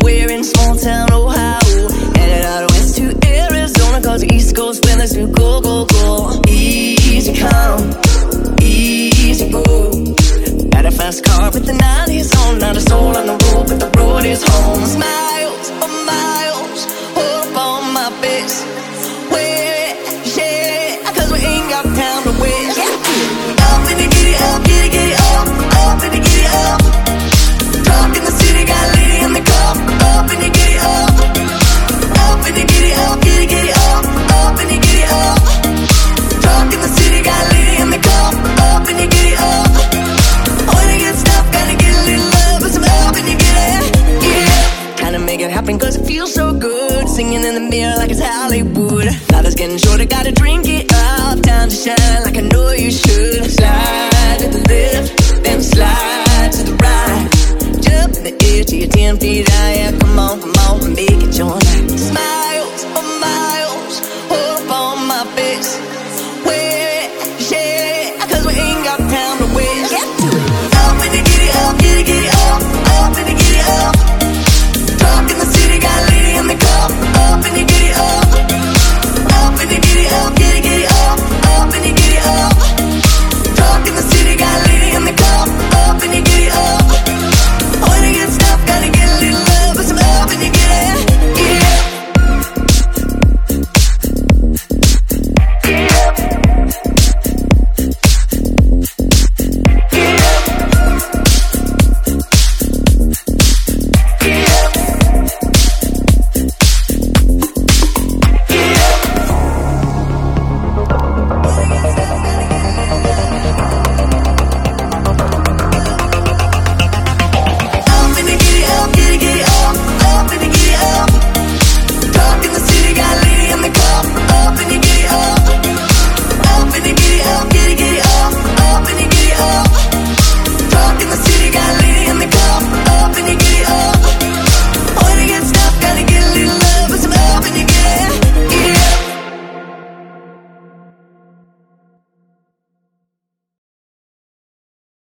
We're in small town Ohio, headed out west to Arizona, cause the East Coast feelings do go, go, go. Easy come, easy go. Got a fast car with the 90s on, not a soul on the road, but the road is home. Miles, oh miles.